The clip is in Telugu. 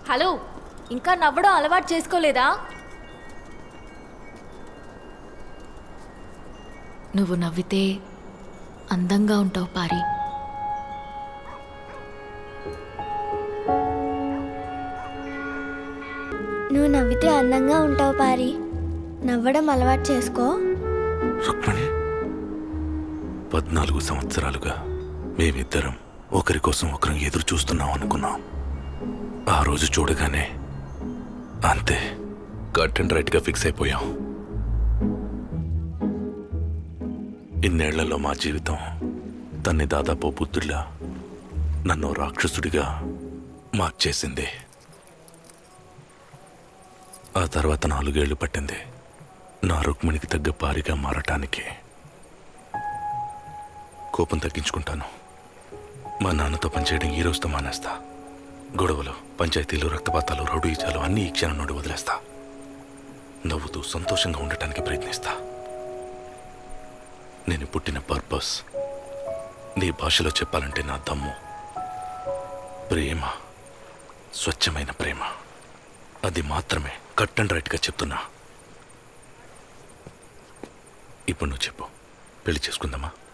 హలో, ఇంకా నవ్వడం అలవాటు చేసుకోలేదా? నువ్వు నవ్వితే అందంగా ఉంటావు పారి. నువ్వు నవ్వితే అందంగా ఉంటావు పారి. నవ్వడం అలవాటు చేసుకో. రుక్మిణి, 14 సంవత్సరాలుగా మేమిద్దరం ఒకరి కోసం ఒకరం ఎదురు చూస్తున్నాం అనుకున్నాం. ఆ రోజు చూడగానే అంతే, కట్ అండ్ రైట్గా ఫిక్స్ అయిపోయాం. ఇన్నేళ్లలో మా జీవితం తన్ని దాదాపు బుద్ధుడిలా, నన్ను రాక్షసుడిగా మార్చేసింది. ఆ తర్వాత 4 ఏళ్లు పట్టింది నా రుక్మిణికి తగ్గ పారిగా మారటానికి. కోపం తగ్గించుకుంటాను. మా నాన్నతో పనిచేయడం ఈ రోజుతో మానేస్తా. గొడవలు, పంచాయతీలు, రక్తపాతాలు, రౌడీజాలు అన్నీ ఈ క్షణం నుండి వదిలేస్తా. నవ్వుతూ సంతోషంగా ఉండటానికి ప్రయత్నిస్తా. నేను పుట్టిన పర్పస్ నీ భాషలో చెప్పాలంటే నా దమ్ము, ప్రేమ, స్వచ్ఛమైన ప్రేమ. అది మాత్రమే కట్ అండ్ రైట్గా చెప్తున్నా. ఇప్పుడు నువ్వు చెప్పు, పెళ్లి చేసుకుందామా?